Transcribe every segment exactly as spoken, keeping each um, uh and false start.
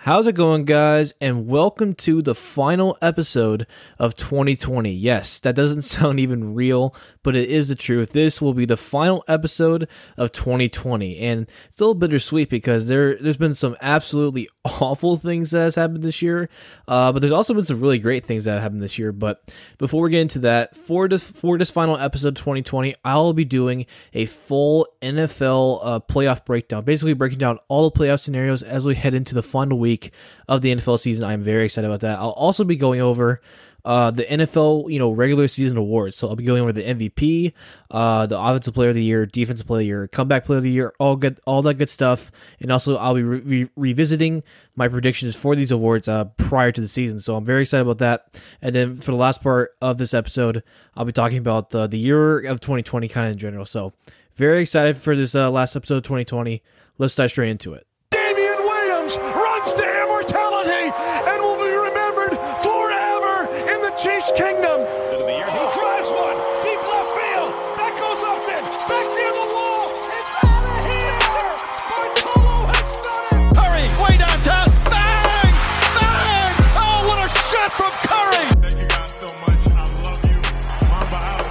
How's it going, guys? And welcome to the final episode of twenty twenty. Yes, that doesn't sound even real, but it is the truth. This will be the final episode of twenty twenty, and it's a little bittersweet because there, there's been some absolutely awful things that has happened this year, uh, but there's also been some really great things that have happened this year. But before we get into that, for this, for this final episode of twenty twenty, I'll be doing a full N F L uh, playoff breakdown, basically breaking down all the playoff scenarios as we head into the final week of the N F L season. I'm very excited about that. I'll also be going over uh, the N F L, you know, regular season awards. So I'll be going over the M V P, uh, the Offensive Player of the Year, Defensive Player of the Year, Comeback Player of the Year, all good, all that good stuff. And also, I'll be re- re- revisiting my predictions for these awards uh, prior to the season. So I'm very excited about that. And then for the last part of this episode, I'll be talking about the the year of twenty twenty, kind of in general. So very excited for this uh, last episode of twenty twenty. Let's dive straight into it. Damian Williams runs to immortality and will be remembered forever in the Chiefs' kingdom. End of the year. He drives one deep left field. That goes Upton back near the wall. It's out of here. Bartolo has done it. Curry way downtown. Bang! Bang! Oh, what a shot from Curry! Thank you guys so much. I love you. Mamba out.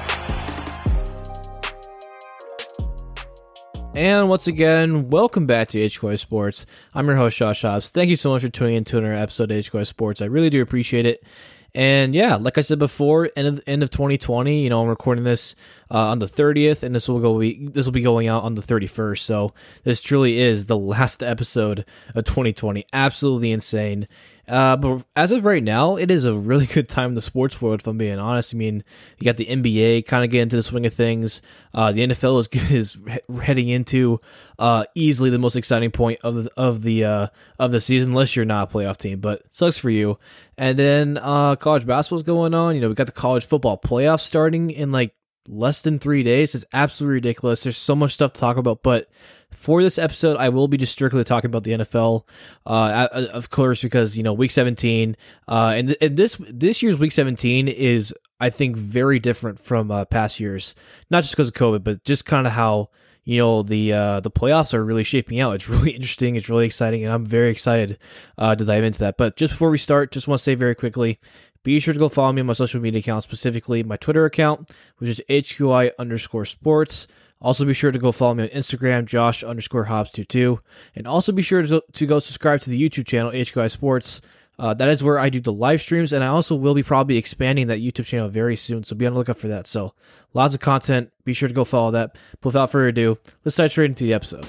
And once again, welcome back to H Q I Sports. I'm your host, Josh Hobbs. Thank you so much for tuning in to another episode of H Q I Sports. I really do appreciate it. And yeah, like I said before, end of end of twenty twenty. You know, I'm recording this uh, on the thirtieth, and this will go be this will be going out on the thirty-first. So this truly is the last episode of twenty twenty. Absolutely insane. Uh, but as of right now, it is a really good time in the sports world, if I'm being honest. I mean, you got the N B A kind of getting into the swing of things. Uh, the N F L is is heading into uh, easily the most exciting point of the of the uh, of the season, unless you're not a playoff team. But sucks for you. And then uh, college basketball's going on. You know, we got the college football playoffs starting in like less than three days. It's absolutely ridiculous. There's so much stuff to talk about, but for this episode, I will be just strictly talking about the N F L, uh, of course, because, you know, week seventeen, uh, and, th- and this this year's week seventeen is, I think, very different from uh, past years, not just because of COVID, but just kind of how, you know, the uh, the playoffs are really shaping out. It's really interesting. It's really exciting, and I'm very excited uh, to dive into that. But just before we start, just want to say very quickly, be sure to go follow me on my social media account, specifically my Twitter account, which is H Q I underscore sports. Also be sure to go follow me on Instagram, Josh underscore Hobbs twenty-two. And also be sure to, to go subscribe to the YouTube channel, H Q I Sports. Uh, that is where I do the live streams, and I also will be probably expanding that YouTube channel very soon, so be on the lookout for that. So lots of content. Be sure to go follow that. But without further ado, let's dive straight into the episode.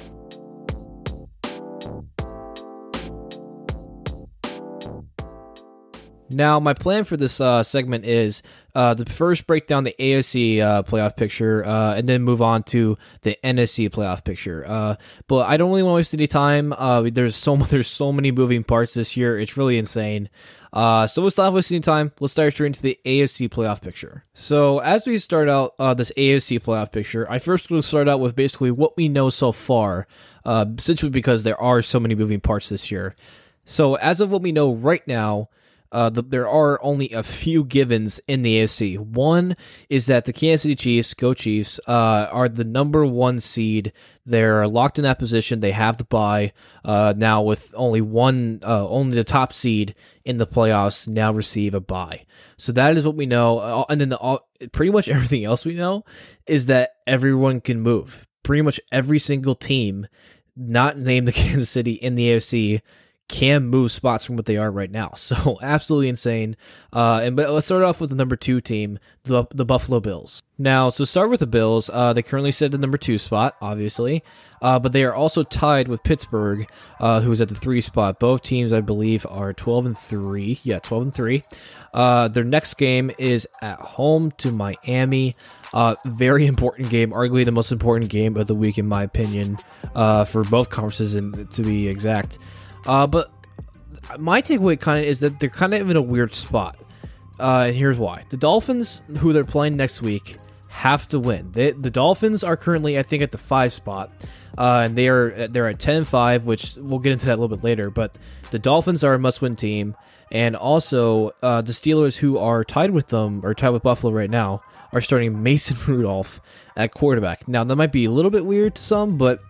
Now, my plan for this uh, segment is uh, to first break down the A F C uh, playoff picture uh, and then move on to the N F C playoff picture. Uh, but I don't really want to waste any time. Uh, there's so there's so many moving parts this year. It's really insane. Uh, so let's not waste any time. Let's dive straight into the A F C playoff picture. So as we start out uh, this A F C playoff picture, I first will start out with basically what we know so far, uh, essentially because there are so many moving parts this year. So as of what we know right now, Uh, the, there are only a few givens in the A F C. One is that the Kansas City Chiefs, go Chiefs, uh, are the number one seed. They're locked in that position. They have the bye uh, now with only one, uh, only the top seed in the playoffs now receive a bye. So that is what we know. Uh, and then the, all, pretty much everything else we know is that everyone can move. Pretty much every single team not named the Kansas City in the A F C can move spots from what they are right now. So absolutely insane. Uh, and but let's start off with the number two team, the, the Buffalo Bills. Now, so start with the Bills. Uh, they currently sit at the number two spot, obviously, uh, but they are also tied with Pittsburgh, uh, who is at the three spot. Both teams, I believe, are twelve and three. Yeah, twelve and three. Uh, their next game is at home to Miami. Uh, very important game, arguably the most important game of the week, in my opinion, uh, for both conferences, and to be exact. Uh, but my takeaway kind of is that they're kind of in a weird spot. Uh, here's why. The Dolphins, who they're playing next week, have to win. They, the Dolphins are currently, I think, at the five spot, uh, and they are they're at ten and five, which we'll get into that a little bit later. But the Dolphins are a must-win team, and also uh, the Steelers, who are tied with them, or tied with Buffalo right now, are starting Mason Rudolph at quarterback. Now, that might be a little bit weird to some, but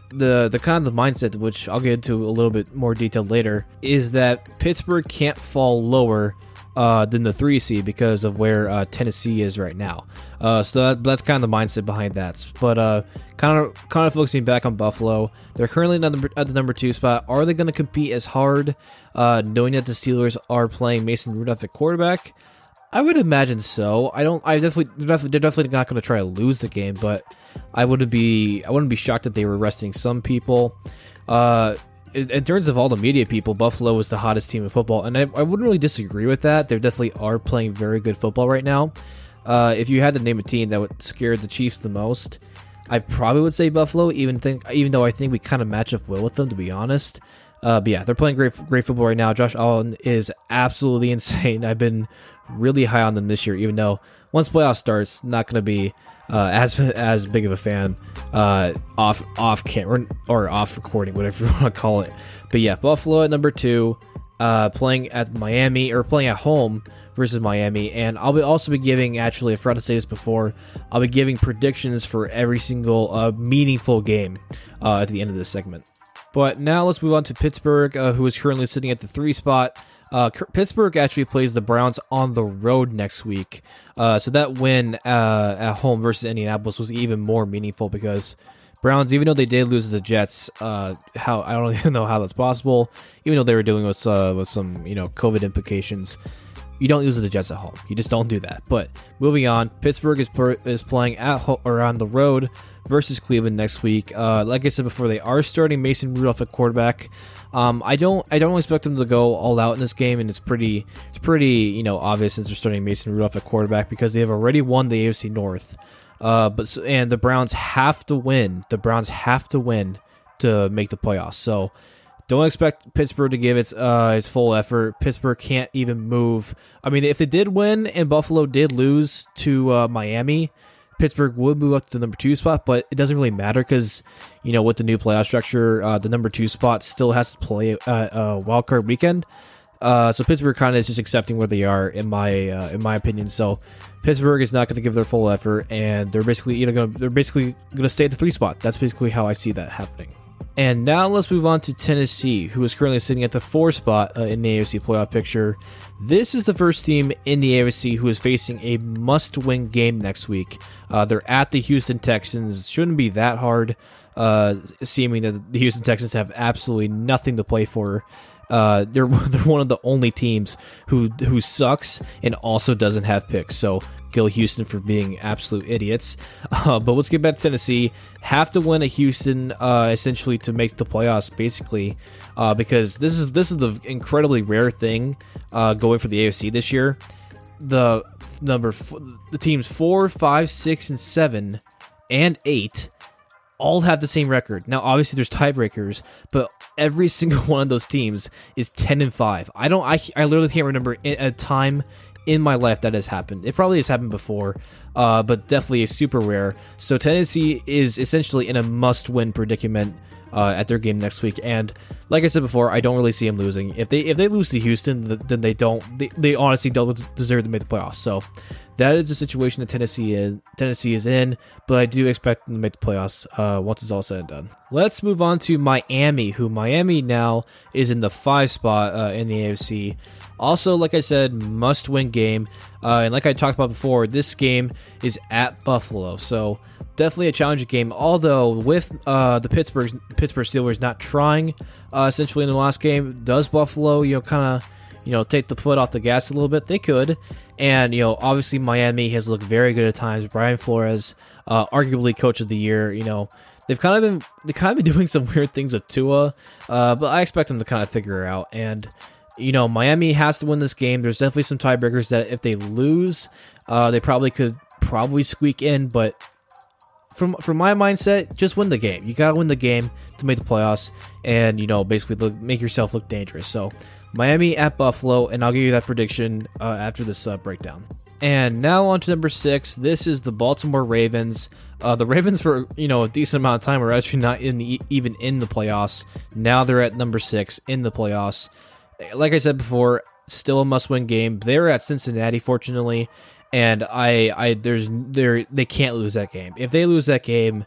the the kind of the mindset, which I'll get into a little bit more detailed later, is that Pittsburgh can't fall lower uh, than the three seed because of where uh, Tennessee is right now. Uh, so that, that's kind of the mindset behind that. But uh, kind of kind of focusing back on Buffalo, they're currently at the number, at the number two spot. Are they going to compete as hard, uh, knowing that the Steelers are playing Mason Rudolph at quarterback? I would imagine so. I don't. I definitely. They're definitely, they're definitely not going to try to lose the game, but I wouldn't be. I wouldn't be shocked that they were resting some people. Uh, in, in terms of all the media people, Buffalo is the hottest team in football, and I, I wouldn't really disagree with that. They definitely are playing very good football right now. Uh, if you had to name a team that would scare the Chiefs the most, I probably would say Buffalo. Even think, even though I think we kind of match up well with them, to be honest. Uh, but yeah, they're playing great, great football right now. Josh Allen is absolutely insane. I've been really high on them this year, even though once playoff starts, not going to be uh, as as big of a fan uh, off off camera or off recording, whatever you want to call it. But yeah, Buffalo at number two, uh, playing at Miami or playing at home versus Miami, and I'll be also be giving. Actually, I forgot to say this before. I'll be giving predictions for every single uh, meaningful game uh, at the end of this segment. But now let's move on to Pittsburgh, uh, who is currently sitting at the three spot. Uh, Pittsburgh actually plays the Browns on the road next week. Uh, so that win uh, at home versus Indianapolis was even more meaningful because Browns, even though they did lose to the Jets, uh, how I don't even know how that's possible. Even though they were dealing with uh, with some you know COVID implications, you don't lose to the Jets at home. You just don't do that. But moving on, Pittsburgh is per, is playing at home or on the road versus Cleveland next week. Uh, like I said before, they are starting Mason Rudolph at quarterback. Um, I don't, I don't expect them to go all out in this game, and it's pretty, it's pretty, you know, obvious since they're starting Mason Rudolph at quarterback because they have already won the A F C North. Uh, but and the Browns have to win. The Browns have to win to make the playoffs. So don't expect Pittsburgh to give its uh its full effort. Pittsburgh can't even move. I mean, if they did win and Buffalo did lose to uh, Miami, Pittsburgh would move up to the number two spot, but it doesn't really matter because, you know, with the new playoff structure, uh, the number two spot still has to play uh, a wild card weekend. Uh, so Pittsburgh kind of is just accepting where they are, in my uh, in my opinion. So Pittsburgh is not going to give their full effort, and they're basically either going they're basically going to stay at the three spot. That's basically how I see that happening. And now let's move on to Tennessee, who is currently sitting at the four spot uh, in the A F C playoff picture. This is the first team in the A F C who is facing a must-win game next week. Uh, they're at the Houston Texans. Shouldn't be that hard, uh, seeming that the Houston Texans have absolutely nothing to play for. Uh, they're they're one of the only teams who who sucks and also doesn't have picks. So kill Houston for being absolute idiots. Uh, but let's get back to Tennessee. Have to win at Houston uh, essentially to make the playoffs, basically, uh, because this is this is the incredibly rare thing uh, going for the A F C this year. The number f- the teams four, five, six, and seven, and eight all have the same record. Now, obviously, there's tiebreakers, but every single one of those teams is ten and five. I don't. I I literally can't remember a time in my life that has happened. It probably has happened before, uh, but definitely is super rare. So Tennessee is essentially in a must-win predicament uh, at their game next week. And like I said before, I don't really see them losing. If they if they lose to Houston, then they don't. They, they honestly don't deserve to make the playoffs. So that is the situation that Tennessee is Tennessee is in. But I do expect them to make the playoffs uh, once it's all said and done. Let's move on to Miami, who Miami now is in the five spot uh, in the A F C. Also, like I said, must-win game. Uh, and like I talked about before, this game is at Buffalo. So definitely a challenging game. Although with uh, the Pittsburgh Pittsburgh Steelers not trying uh, essentially in the last game, does Buffalo, you know, kind of, you know, take the foot off the gas a little bit? They could. And, you know, obviously Miami has looked very good at times. Brian Flores, uh, arguably coach of the year, you know, they've kind of been they kind of been doing some weird things with Tua, uh, but I expect them to kind of figure it out. And you know, Miami has to win this game. There's definitely some tiebreakers that if they lose, uh, they probably could probably squeak in. But from from my mindset, just win the game. You gotta win the game to make the playoffs, and you know, basically look, make yourself look dangerous. So Miami at Buffalo, and I'll give you that prediction uh, after this uh, breakdown. And now on to number six. This is the Baltimore Ravens. Uh, the Ravens, for you know a decent amount of time, were actually not in the, even in the playoffs. Now they're at number six in the playoffs. Like I said before, still a must-win game. They're at Cincinnati, fortunately, and I, I, there's, there, they can't lose that game. If they lose that game,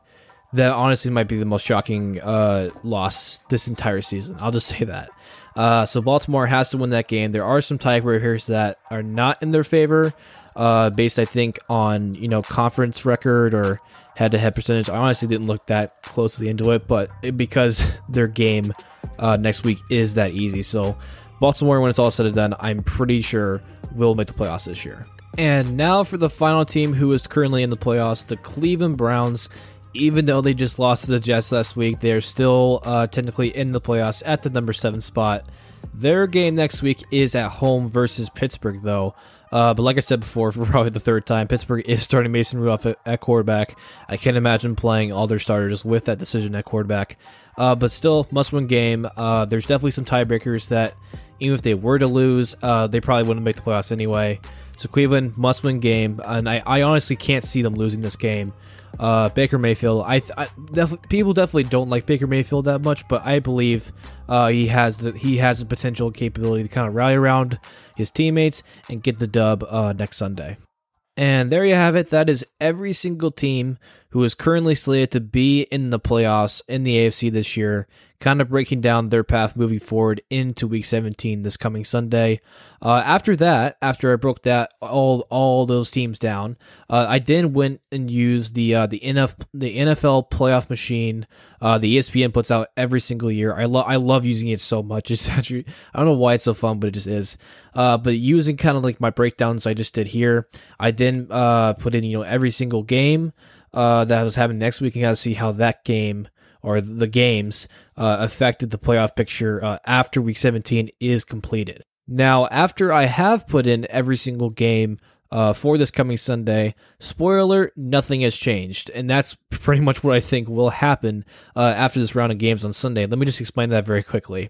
that honestly might be the most shocking uh, loss this entire season. I'll just say that. Uh, so Baltimore has to win that game. There are some tiebreakers that are not in their favor, uh, based I think on you know conference record or head-to-head percentage. I honestly didn't look that closely into it, but it, because their game uh, next week is that easy. So Baltimore, when it's all said and done, I'm pretty sure will make the playoffs this year. And now for the final team who is currently in the playoffs, the Cleveland Browns. Even though they just lost to the Jets last week, they're still uh, technically in the playoffs at the number seven spot. Their game next week is at home versus Pittsburgh, though. Uh, but like I said before, for probably the third time, Pittsburgh is starting Mason Rudolph at, at quarterback. I can't imagine playing all their starters with that decision at quarterback. Uh, but still, must-win game. Uh, there's definitely some tiebreakers that, even if they were to lose, uh, they probably wouldn't make the playoffs anyway. So Cleveland, must-win game, and I, I honestly can't see them losing this game. Uh, Baker Mayfield, I, I def- people definitely don't like Baker Mayfield that much, but I believe uh, he has the he has the potential capability to kind of rally around his teammates and get the dub uh, next Sunday. And there you have it. That is every single team who is currently slated to be in the playoffs in the A F C this year, kind of breaking down their path moving forward into Week seventeen this coming Sunday. Uh, after that, after I broke that all all those teams down, uh, I then went and used the uh, the N F the N F L playoff machine. Uh, the E S P N puts out every single year. I love I love using it so much. It's actually I don't know why it's so fun, but it just is. Uh, but using kind of like my breakdowns I just did here, I then uh, put in you know every single game uh, that was happening next week and got to see how that game or the games uh, affected the playoff picture uh, after Week seventeen is completed. Now, after I have put in every single game uh, for this coming Sunday, spoiler alert, nothing has changed. And that's pretty much what I think will happen uh, after this round of games on Sunday. Let me just explain that very quickly.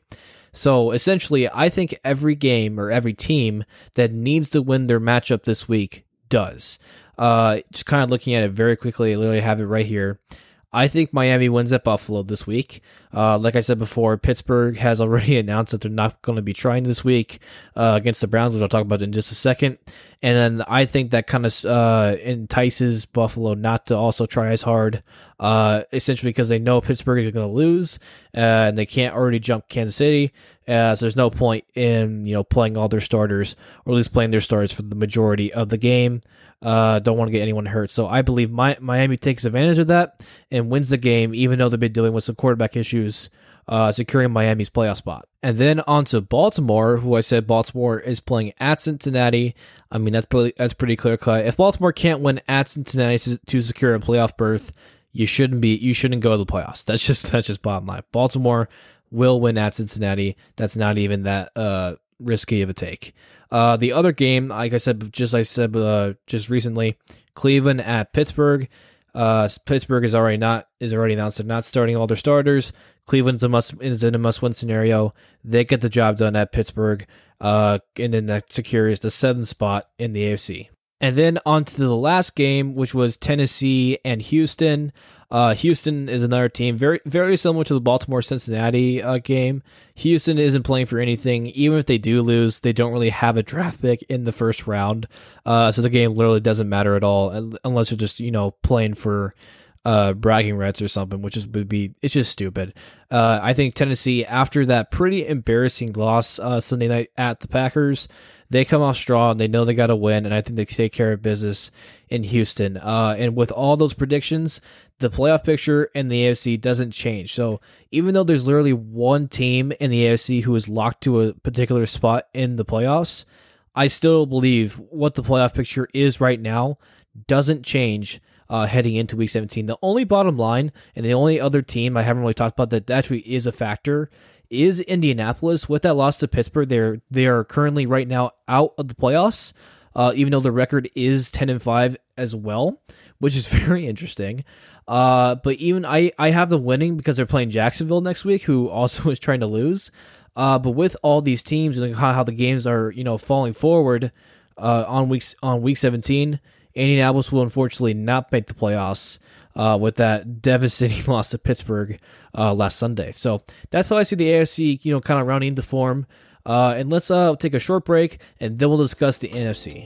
So essentially, I think every game or every team that needs to win their matchup this week does. Uh, just kind of looking at it very quickly, I literally have it right here. I think Miami wins at Buffalo this week. Uh, like I said before, Pittsburgh has already announced that they're not going to be trying this week uh, against the Browns, which I'll talk about in just a second. And then I think that kind of uh, entices Buffalo not to also try as hard, uh, essentially because they know Pittsburgh is going to lose, uh, and they can't already jump Kansas City. Uh, so there's no point in you know playing all their starters, or at least playing their starters for the majority of the game. Uh, don't want to get anyone hurt. So I believe my, Miami takes advantage of that and wins the game, even though they've been dealing with some quarterback issues, uh, securing Miami's playoff spot. And then on to Baltimore, who I said Baltimore is playing at Cincinnati. I mean, that's pretty, that's pretty clear cut. If Baltimore can't win at Cincinnati to, to secure a playoff berth, you shouldn't be, you shouldn't go to the playoffs. That's just, that's just bottom line. Baltimore will win at Cincinnati. That's not even that, uh, risky of a take. Uh, the other game, like I said, just like I said, uh, just recently, Cleveland at Pittsburgh. Uh, Pittsburgh is already not is already announced they're not starting all their starters. Cleveland's a must is in a must win scenario. They get the job done at Pittsburgh, uh, and then that secures the seventh spot in the A F C. And then on to the last game, which was Tennessee and Houston. Uh, Houston is another team, very very similar to the Baltimore-Cincinnati uh, game. Houston isn't playing for anything. Even if they do lose, they don't really have a draft pick in the first round. Uh, so the game literally doesn't matter at all, unless you're just, you know, playing for uh, bragging rights or something, which is would be, it's just stupid. Uh, I think Tennessee, after that pretty embarrassing loss uh, Sunday night at the Packers, they come off strong. They know they got to win, and I think they take care of business in Houston. Uh, and with all those predictions, the playoff picture in the A F C doesn't change. So even though there's literally one team in the A F C who is locked to a particular spot in the playoffs, I still believe what the playoff picture is right now doesn't change uh, heading into Week seventeen. The only bottom line, and the only other team I haven't really talked about that actually is a factor, is Indianapolis. With that loss to Pittsburgh, they're they are currently right now out of the playoffs, uh, even though the record is ten and five as well, which is very interesting. Uh, but even I, I have them winning because they're playing Jacksonville next week, who also is trying to lose. Uh, but with all these teams and how the games are, you know, falling forward uh, on weeks on week seventeen, Indianapolis will unfortunately not make the playoffs uh, with that devastating loss to Pittsburgh uh, last Sunday. So that's how I see the A F C, you know, kind of rounding into form. Uh, and let's uh, take a short break, and then we'll discuss the N F C.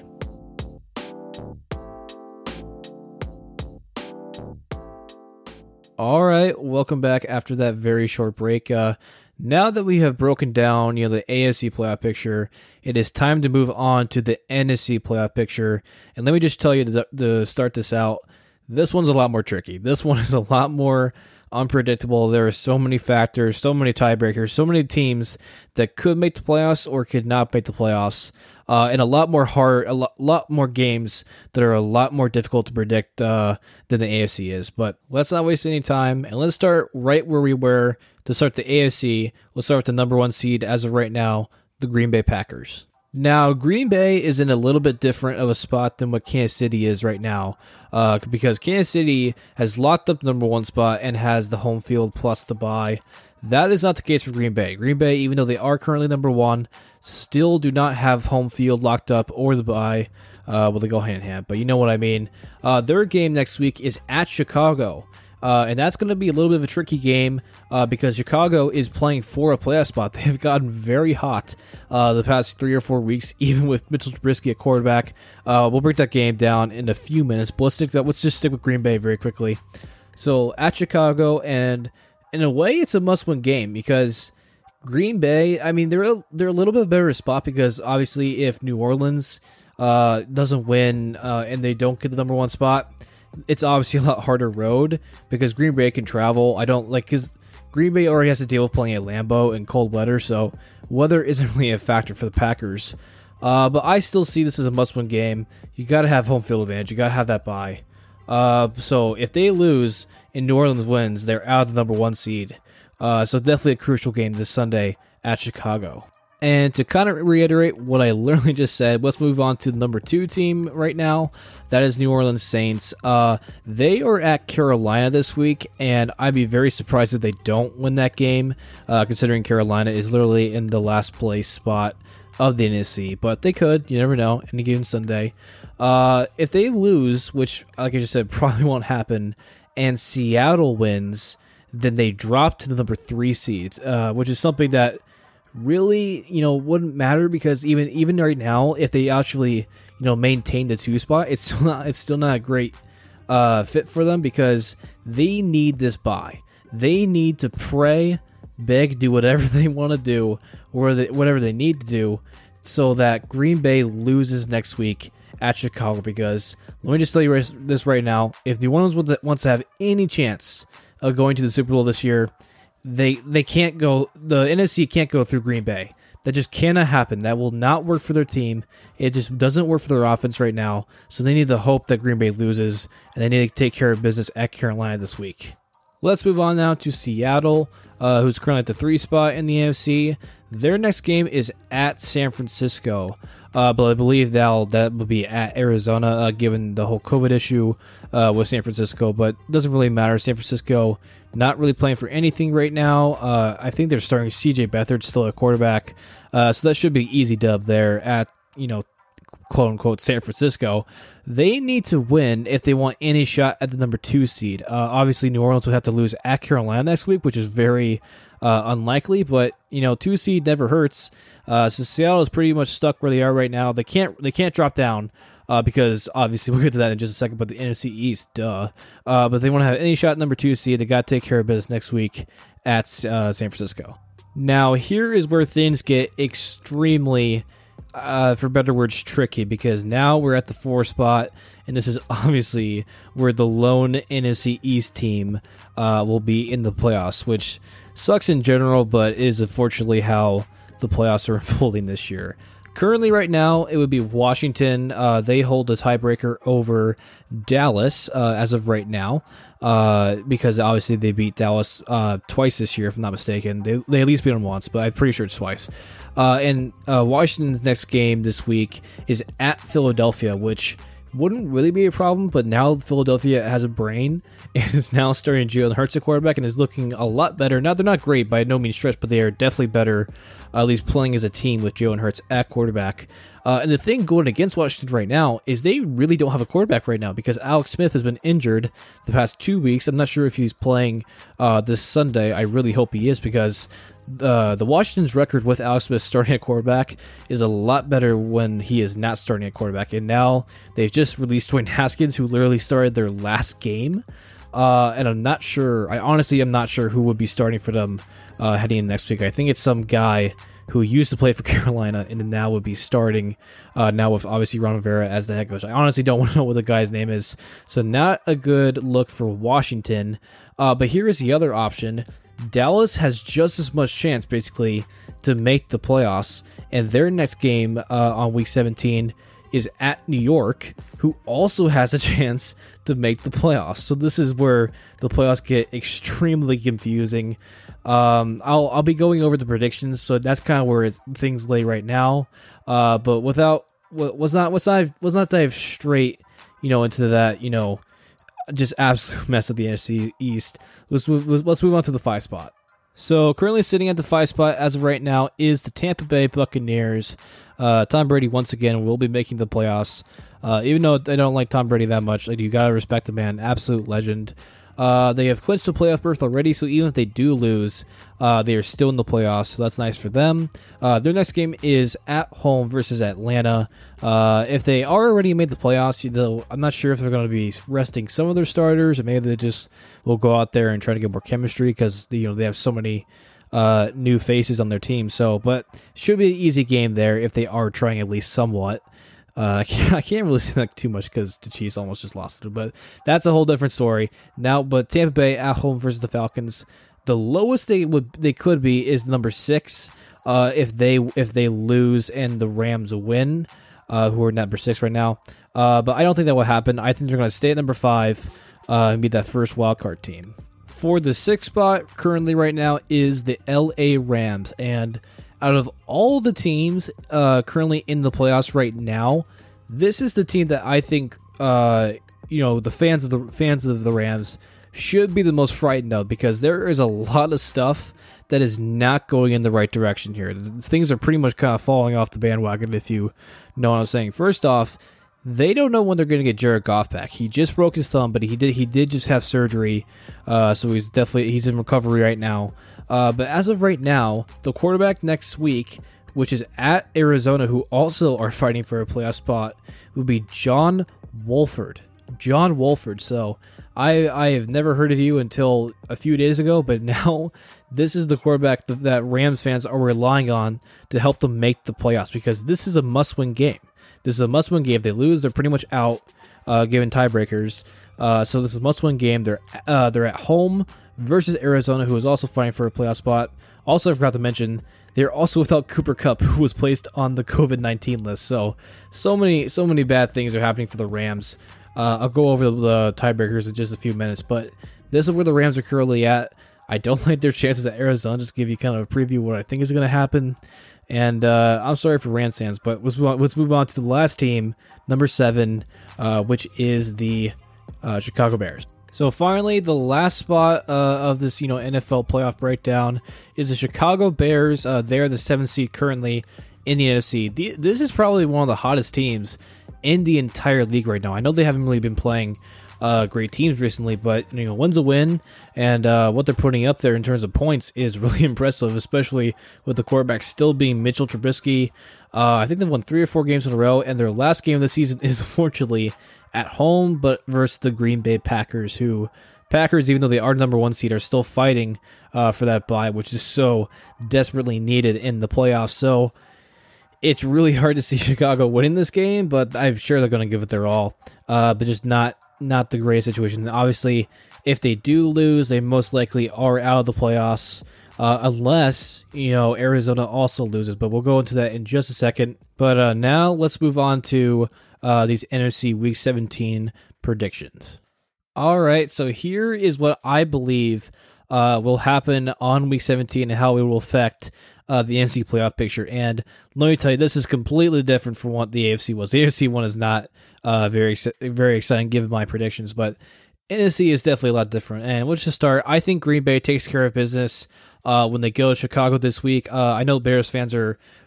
All right, welcome back after that very short break. Uh, now that we have broken down, you know, the A F C playoff picture, it is time to move on to the N F C playoff picture. And let me just tell you to, to start this out, this one's a lot more tricky. This one is a lot more unpredictable. There are so many factors, so many tiebreakers, so many teams that could make the playoffs or could not make the playoffs. Uh, and a lot more hard, a lot, lot more games that are a lot more difficult to predict uh, than the A F C is. But let's not waste any time, and let's start right where we were to start the A F C. Let's start with the number one seed as of right now, the Green Bay Packers. Now, Green Bay is in a little bit different of a spot than what Kansas City is right now, uh, because Kansas City has locked up the number one spot and has the home field plus the bye. That is not the case for Green Bay. Green Bay, even though they are currently number one, still do not have home field locked up or the bye. Uh, well, they go hand in hand, but you know what I mean. Uh, their game next week is at Chicago, uh, and that's going to be a little bit of a tricky game uh, because Chicago is playing for a playoff spot. They have gotten very hot uh, the past three or four weeks, even with Mitchell Trubisky at quarterback. Uh, we'll break that game down in a few minutes, but let's, stick that, let's just stick with Green Bay very quickly. So, at Chicago, and in a way, it's a must-win game because Green Bay, I mean, they're a, they're a little bit better spot because obviously if New Orleans uh, doesn't win uh, and they don't get the number one spot, it's obviously a lot harder road because Green Bay can travel. I don't like because Green Bay already has to deal with playing at Lambeau in cold weather, so weather isn't really a factor for the Packers. Uh, but I still see this as a must-win game. You got to have home field advantage. You got to have that bye. Uh, so if they lose and New Orleans wins, they're out of the number one seed. Uh, so definitely a crucial game this Sunday at Chicago. And to kind of reiterate what I literally just said, let's move on to the number two team right now. That is New Orleans Saints. Uh, they are at Carolina this week, and I'd be very surprised if they don't win that game, uh, considering Carolina is literally in the last place spot of the N F C. But they could, you never know, any given Sunday. Uh, if they lose, which, like I just said, probably won't happen, and Seattle wins, then they drop to the number three seed, uh, which is something that really, you know, wouldn't matter because even even right now, if they actually, you know, maintain the two spot, it's still not it's still not a great uh, fit for them because they need this bye. They need to pray, beg, do whatever they want to do, or they, whatever they need to do, so that Green Bay loses next week at Chicago. Because let me just tell you this right now: if New Orleans wants to have any chance of going to the Super Bowl this year, they they can't go. The N F C can't go through Green Bay. That just cannot happen. That will not work for their team. It just doesn't work for their offense right now. So they need to hope that Green Bay loses, and they need to take care of business at Carolina this week. Let's move on now to Seattle, uh, who's currently at the three spot in the N F C. Their next game is at San Francisco, uh, but I believe that'll, that will be at Arizona, uh, given the whole COVID issue uh, with San Francisco. But it doesn't really matter. San Francisco not really playing for anything right now. Uh, I think they're starting C J Beathard still at quarterback, uh, so that should be an easy dub there at, you know, quote unquote San Francisco. They need to win if they want any shot at the number two seed. Uh, obviously, New Orleans will have to lose at Carolina next week, which is very uh, unlikely. But you know, two seed never hurts. Uh, so Seattle is pretty much stuck where they are right now. They can't they can't drop down uh, because obviously we'll get to that in just a second. But the N F C East, duh. Uh, but they want to have any shot at number two seed. They got to take care of business next week at uh, San Francisco. Now here is where things get extremely, Uh, for better words, tricky, because now we're at the four spot, and this is obviously where the lone N F C East team uh, will be in the playoffs, which sucks in general, but is unfortunately how the playoffs are unfolding this year. Currently, right now, it would be Washington. Uh, they hold a tiebreaker over Dallas uh, as of right now, uh, because obviously they beat Dallas uh, twice this year, if I'm not mistaken. They, they at least beat them once, but I'm pretty sure it's twice. Uh, and uh, Washington's next game this week is at Philadelphia, which wouldn't really be a problem, but now Philadelphia has a brain and is now starting Jalen Hurts at quarterback and is looking a lot better. Now, they're not great by no means stretch, but they are definitely better, uh, at least playing as a team with Jalen Hurts at quarterback. Uh, and the thing going against Washington right now is they really don't have a quarterback right now because Alex Smith has been injured the past two weeks. I'm not sure if he's playing uh, this Sunday. I really hope he is, because uh, the Washington's record with Alex Smith starting at quarterback is a lot better when he is not starting at quarterback. And now they've just released Dwayne Haskins, who literally started their last game. uh, and I'm not sure. I honestly am not sure who would be starting for them uh, heading in next week. I think it's some guy who used to play for Carolina and now would be starting uh, now with obviously Ron Rivera as the head coach. I honestly don't want to know what the guy's name is, so not a good look for Washington. Uh, but here is the other option. Dallas has just as much chance, basically, to make the playoffs, and their next game uh, on week seventeen is at New York, who also has a chance to make the playoffs. So this is where the playoffs get extremely confusing. Um, I'll I'll be going over the predictions, so that's kind of where it's, things lay right now. Uh, but without was not was not was not dive straight, you know, into that, you know, just absolute mess of the N F C East. Let's move, let's move on to the five spot. So currently sitting at the five spot as of right now is the Tampa Bay Buccaneers. Uh, Tom Brady once again will be making the playoffs. Uh, even though I don't like Tom Brady that much, like, you gotta respect the man, absolute legend. Uh, they have clinched a playoff berth already, so even if they do lose, uh, they are still in the playoffs, so that's nice for them. Uh, their next game is at home versus Atlanta. Uh, if they are already made the playoffs, though, I'm not sure if they're going to be resting some of their starters, or maybe they just will go out there and try to get more chemistry because, you know, they have so many uh, new faces on their team. So, but should be an easy game there if they are trying at least somewhat. Uh, I, can't, I can't really say that too much because the Chiefs almost just lost it, but that's a whole different story. Now, but Tampa Bay at home versus the Falcons, the lowest they would they could be is number six. Uh, if they if they lose and the Rams win, uh, who are number six right now. Uh, but I don't think that will happen. I think they're going to stay at number five uh, and be that first wild card team. For the sixth spot currently right now is the L A Rams, and out of all the teams uh, currently in the playoffs right now, this is the team that I think uh, you know the fans of the fans of the Rams should be the most frightened of, because there is a lot of stuff that is not going in the right direction here. Things are pretty much kind of falling off the bandwagon, if you know what I'm saying. First off, they don't know when they're going to get Jared Goff back. He just broke his thumb, but he did he did just have surgery, uh, so he's definitely he's in recovery right now. Uh, but as of right now, the quarterback next week, which is at Arizona, who also are fighting for a playoff spot, would be John Wolford. John Wolford. So I I have never heard of you until a few days ago, but now this is the quarterback that, that Rams fans are relying on to help them make the playoffs, because this is a must-win game. This is a must-win game. If they lose, they're pretty much out, uh, given tiebreakers. Uh, so this is a must-win game. They're uh, they're at home versus Arizona, who is also fighting for a playoff spot. Also, I forgot to mention, they're also without Cooper Kupp, who was placed on the covid nineteen list. So, so many, so many bad things are happening for the Rams. Uh, I'll go over the, the tiebreakers in just a few minutes, but this is where the Rams are currently at. I don't like their chances at Arizona. Just give you kind of a preview of what I think is going to happen. And uh, I'm sorry for Rams fans, but let's move on, let's move on to the last team, number seven, uh, which is the uh, Chicago Bears. So finally, the last spot uh, of this, you know, N F L playoff breakdown is the Chicago Bears. Uh, they're the seventh seed currently in the N F C. The, this is probably one of the hottest teams in the entire league right now. I know they haven't really been playing uh, great teams recently, but, you know, one's a win, and uh, what they're putting up there in terms of points is really impressive, especially with the quarterback still being Mitchell Trubisky. Uh, I think they've won three or four games in a row, and their last game of the season is unfortunately at home, but versus the Green Bay Packers, who Packers, even though they are number one seed, are still fighting uh, for that bye, which is so desperately needed in the playoffs. So it's really hard to see Chicago winning this game, but I'm sure they're going to give it their all. Uh, but just not not the greatest situation. Obviously, if they do lose, they most likely are out of the playoffs, uh, unless, you know, Arizona also loses. But we'll go into that in just a second. But uh, now let's move on to uh, these N F C Week seventeen predictions. All right, so here is what I believe uh, will happen on Week seventeen and how it will affect Uh, the N F C playoff picture. And let me tell you, this is completely different from what the A F C was. The A F C one is not uh, very very exciting given my predictions, but N F C is definitely a lot different. And let's just start. I think Green Bay takes care of business uh, when they go to Chicago this week. Uh, I know Bears fans are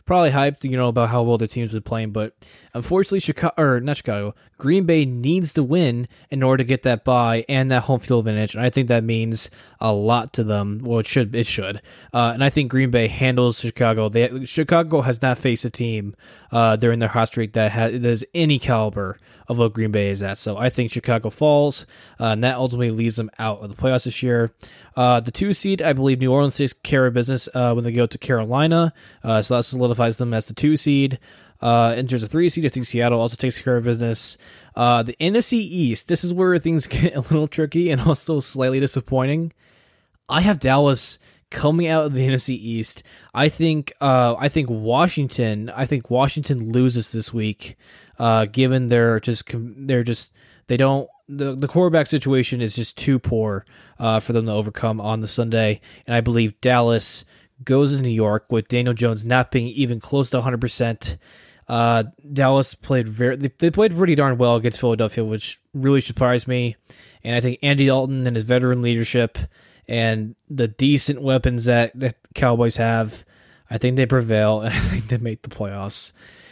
probably hyped, you know, about how well their team's been playing, but unfortunately, Chicago, or not Chicago, Green Bay needs to win in order to get that bye and that home field advantage, and I think that means a lot to them. Well, it should, it should, uh, and I think Green Bay handles Chicago. They, Chicago has not faced a team uh, during their hot streak that has that is any caliber of what Green Bay is at, so I think Chicago falls, uh, and that ultimately leaves them out of the playoffs this year. Uh, the two seed, I believe New Orleans takes care of business uh, when they go to Carolina, uh, so that solidifies them as the two seed. Uh, in terms of three seed, I think Seattle also takes care of business. Uh, the N F C East, this is where things get a little tricky and also slightly disappointing. I have Dallas coming out of the N F C East. I think, uh, I think Washington, I think Washington loses this week, uh, given they're just, they're just, they don't, the, the quarterback situation is just too poor, uh, for them to overcome on the Sunday. And I believe Dallas goes to New York with Daniel Jones not being even close to one hundred percent. Uh, Dallas played very, they, they played pretty darn well against Philadelphia, which really surprised me. And I think Andy Dalton and his veteran leadership and the decent weapons that the Cowboys have, I think they prevail, and I think they make the playoffs.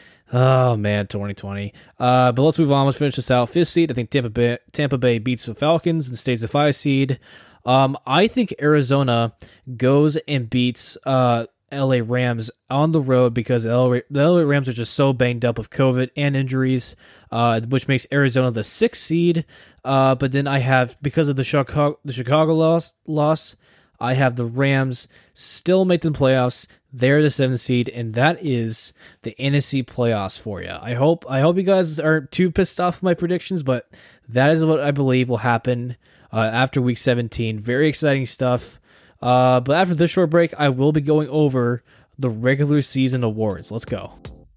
Oh, man, twenty twenty. Uh, but let's move on. Let's finish this out. Fifth seed, I think Tampa Bay, Tampa Bay beats the Falcons and stays the five seed. Um, I think Arizona goes and beats uh, L A Rams on the road because the L A Rams are just so banged up with COVID and injuries, uh, which makes Arizona the sixth seed. Uh, but then I have, because of the Chicago, the Chicago loss, loss, I have the Rams still make the playoffs. They're the seventh seed, and that is the N F C playoffs for you. I hope I hope you guys aren't too pissed off with my predictions, but that is what I believe will happen uh, after Week seventeen. Very exciting stuff. Uh, but after this short break, I will be going over the regular season awards. Let's go.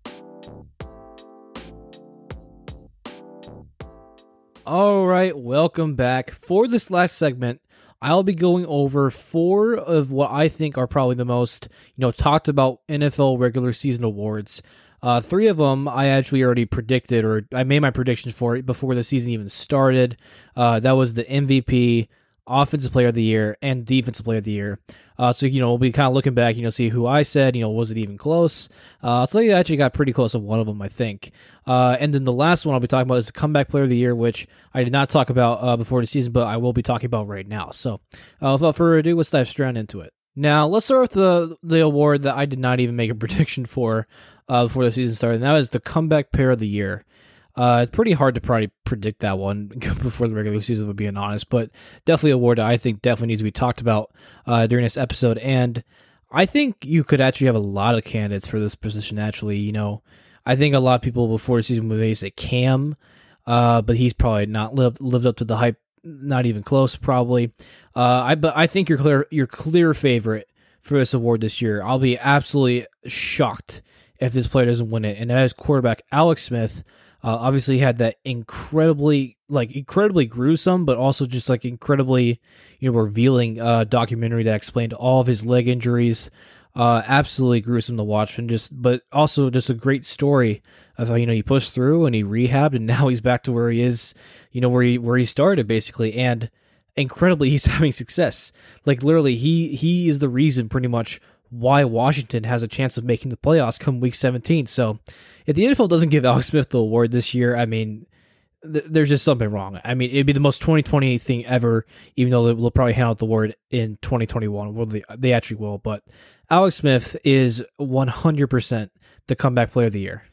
All right, welcome back. For this last segment, I'll be going over four of what I think are probably the most, you know, talked about N F L regular season awards. Uh, three of them I actually already predicted, or I made my predictions for it before the season even started. Uh, that was the M V P, Offensive Player of the Year, and Defensive Player of the Year. Uh, so, you know, we'll be kind of looking back, you know, see who I said, you know, was it even close? Uh, I'll tell you, I actually got pretty close on one of them, I think. Uh, and then the last one I'll be talking about is the Comeback Player of the Year, which I did not talk about uh, before the season, but I will be talking about right now. So, uh, without further ado, let's dive straight into it. Now, let's start with the, the award that I did not even make a prediction for uh, before the season started, and that is the Comeback Player of the Year. Uh, it's pretty hard to probably predict that one before the regular season, to be honest, but definitely a award that I think definitely needs to be talked about uh, during this episode. And I think you could actually have a lot of candidates for this position. Actually, you know, I think a lot of people before the season would maybe say Cam, uh, but he's probably not lived lived up to the hype, not even close, probably. Uh, I but I think your clear your clear favorite for this award this year. I'll be absolutely shocked if this player doesn't win it, and that is quarterback Alex Smith. Uh, obviously, he had that incredibly, like, incredibly gruesome, but also just like incredibly, you know, revealing uh, documentary that explained all of his leg injuries. Uh, absolutely gruesome to watch, and just, but also just a great story of how, you know, he pushed through and he rehabbed, and now he's back to where he is, you know, where he where he started basically, and incredibly, he's having success. Like literally, he he is the reason pretty much why Washington has a chance of making the playoffs come Week seventeen. So, if the N F L doesn't give Alex Smith the award this year, I mean, th- there's just something wrong. I mean, it'd be the most twenty twenty thing ever, even though they'll probably hand out the award in twenty twenty-one. Well, they, they actually will, but Alex Smith is one hundred percent the Comeback Player of the Year.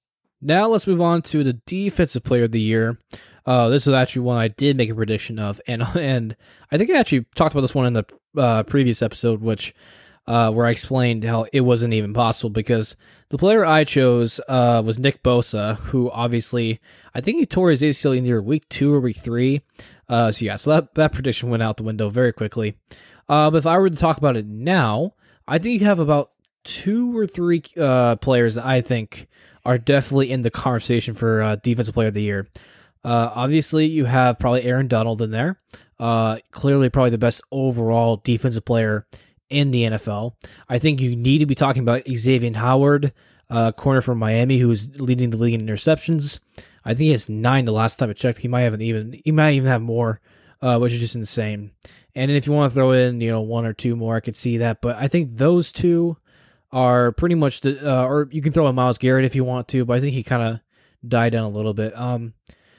Now let's move on to the Defensive Player of the Year. Uh, this is actually one I did make a prediction of, and and I think I actually talked about this one in the uh, previous episode, which uh, where I explained how it wasn't even possible, because the player I chose uh, was Nick Bosa, who obviously, I think he tore his A C L in either week two or week three. Uh, so yeah, so that, that prediction went out the window very quickly. Uh, but if I were to talk about it now, I think you have about two or three uh, players that I think are definitely in the conversation for uh, Defensive Player of the Year. Uh, obviously, you have probably Aaron Donald in there. Uh, clearly, probably the best overall defensive player in the N F L. I think you need to be talking about Xavier Howard, uh, corner from Miami, who's leading the league in interceptions. I think he has nine the last time I checked. He might have even he might even have more, uh, which is just insane. And if you want to throw in, you know, one or two more, I could see that. But I think those two are pretty much the, uh, or you can throw in Myles Garrett if you want to, but I think he kind of died down a little bit. Um,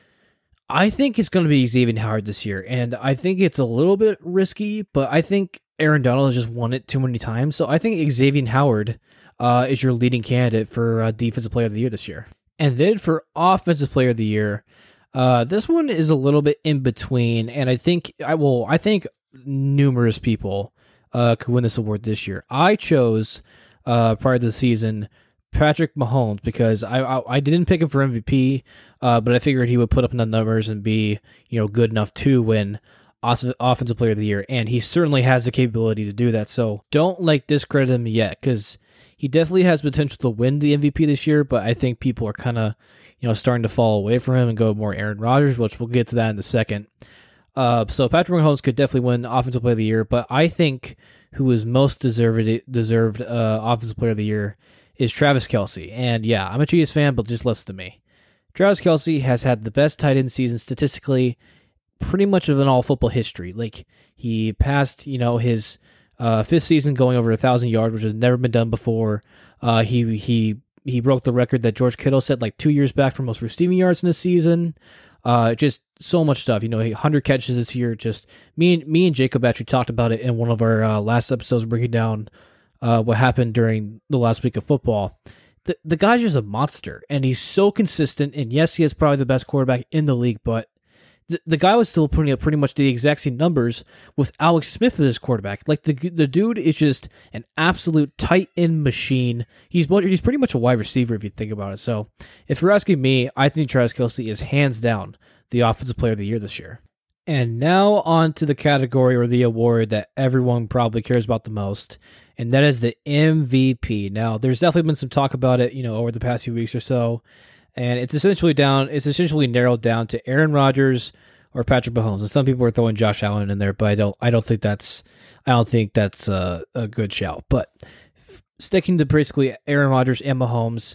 I think it's going to be Xavier Howard this year, and I think it's a little bit risky, but I think Aaron Donald has just won it too many times, so I think Xavier Howard uh, is your leading candidate for uh, Defensive Player of the Year this year. And then for Offensive Player of the Year, uh, this one is a little bit in between, and I think I will. I think numerous people uh, could win this award this year. I chose uh, prior to the season Patrick Mahomes because I, I I didn't pick him for M V P, uh, but I figured he would put up the numbers and be you know good enough to win Offensive Player of the Year, and he certainly has the capability to do that. So don't like discredit him yet because he definitely has potential to win the M V P this year. But I think people are kind of you know starting to fall away from him and go more Aaron Rodgers, which we'll get to that in a second. Uh, so Patrick Mahomes could definitely win Offensive Player of the Year, but I think who is most deserved deserved uh, Offensive Player of the Year is Travis Kelce. And yeah, I'm a Chiefs fan, but just listen to me. Travis Kelce has had the best tight end season statistically pretty much of in all football history. Like, he passed, you know, his uh, fifth season going over a thousand yards, which has never been done before. Uh, he he he broke the record that George Kittle set like two years back for most receiving yards in the season. Uh, just so much stuff. You know, one hundred catches this year. Just me and me and Jacob actually talked about it in one of our uh, last episodes, breaking down uh, what happened during the last week of football. The the guy's just a monster, and he's so consistent. And yes, he is probably the best quarterback in the league, but the, the guy was still putting up pretty much the exact same numbers with Alex Smith as his quarterback. Like, the the dude is just an absolute tight end machine. He's he's pretty much a wide receiver if you think about it. So, if you're asking me, I think Travis Kelce is hands down the Offensive Player of the Year this year. And now on to the category or the award that everyone probably cares about the most, and that is the M V P. Now, there's definitely been some talk about it, you know, over the past few weeks or so, and it's essentially down. It's essentially narrowed down to Aaron Rodgers or Patrick Mahomes. And some people are throwing Josh Allen in there, but I don't. I don't think that's. I don't think that's a, a good shout. But sticking to basically Aaron Rodgers and Mahomes,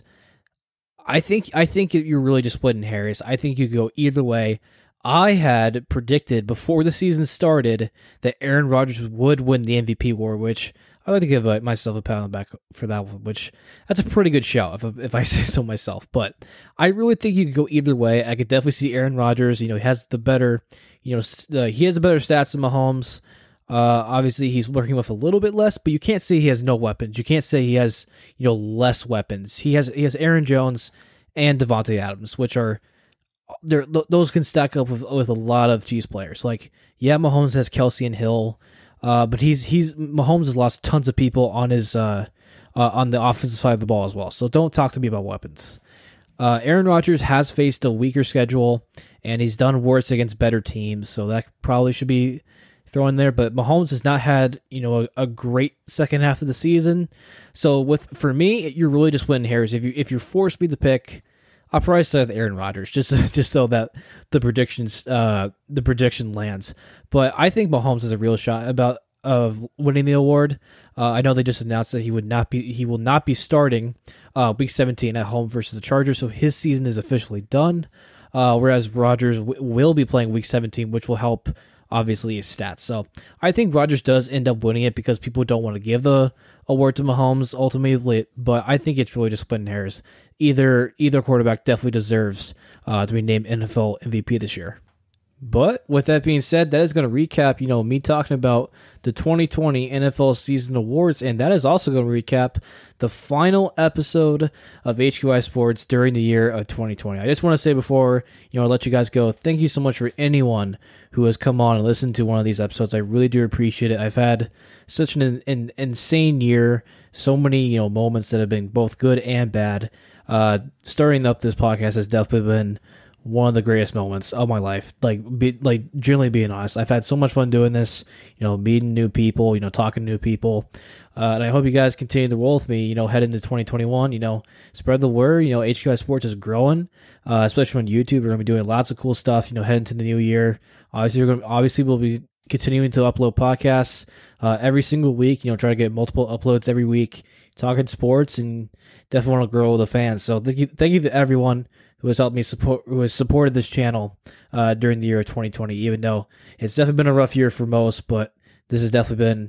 I think. I think you're really just splitting hairs. I think you could go either way. I had predicted before the season started that Aaron Rodgers would win the M V P award, which I like to give uh, myself a pat on the back for that one, which that's a pretty good shout if, if I say so myself. But I really think you could go either way. I could definitely see Aaron Rodgers. You know, he has the better, you know, uh, he has the better stats than Mahomes. Uh, obviously, he's working with a little bit less, but you can't say he has no weapons. You can't say he has, you know, less weapons. He has he has Aaron Jones and Devontae Adams, which are There, those can stack up with with a lot of Chiefs players. Like, yeah, Mahomes has Kelce and Hill, uh, but he's he's Mahomes has lost tons of people on his uh, uh, on the offensive side of the ball as well. So don't talk to me about weapons. Uh, Aaron Rodgers has faced a weaker schedule, and he's done worse against better teams, so that probably should be thrown there. But Mahomes has not had you know a, a great second half of the season. So with for me, you're really just winning hairs. If you if you're forced me to pick, I'll probably say with Aaron Rodgers, just just so that the predictions, uh, the prediction lands. But I think Mahomes has a real shot about of winning the award. Uh, I know they just announced that he would not be, he will not be starting uh, Week seventeen at home versus the Chargers, so his season is officially done. Uh, whereas Rodgers w- will be playing Week seventeen, which will help obviously his stats. So I think Rodgers does end up winning it because people don't want to give the award to Mahomes ultimately, but I think it's really just splitting hairs. Either either quarterback definitely deserves uh, to be named N F L M V P this year. But with that being said, that is going to recap, you know, me talking about the twenty twenty N F L season awards, and that is also going to recap the final episode of H Q I Sports during the year of twenty twenty. I just want to say before, you know, I let you guys go, thank you so much for anyone who has come on and listened to one of these episodes. I really do appreciate it. I've had such an, an insane year, so many, you know, moments that have been both good and bad. Uh, starting up this podcast has definitely been one of the greatest moments of my life. Like, be, like generally being honest, I've had so much fun doing this, you know, meeting new people, you know, talking to new people. Uh, and I hope you guys continue to roll with me, you know, head into twenty twenty-one, you know, spread the word. You know, H Q I Sports is growing, uh, especially on YouTube. We're going to be doing lots of cool stuff, you know, heading into the new year. Obviously, we're gonna, obviously we'll be continuing to upload podcasts uh, every single week, you know, try to get multiple uploads every week, talking sports, and definitely want to grow with the fans. So thank you, thank you to everyone who has helped me support, who has supported this channel uh, during the year of twenty twenty, even though it's definitely been a rough year for most, but this has definitely been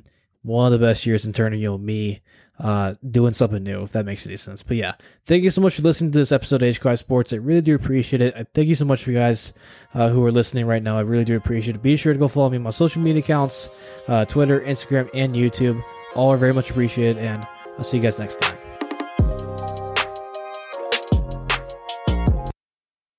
one of the best years in terms of, you know, me uh, doing something new, if that makes any sense. But yeah, thank you so much for listening to this episode of H Q I Sports. I really do appreciate it. I thank you so much for you guys uh, who are listening right now. I really do appreciate it. Be sure to go follow me on my social media accounts, uh, Twitter, Instagram, and YouTube. All are very much appreciated, and I'll see you guys next time.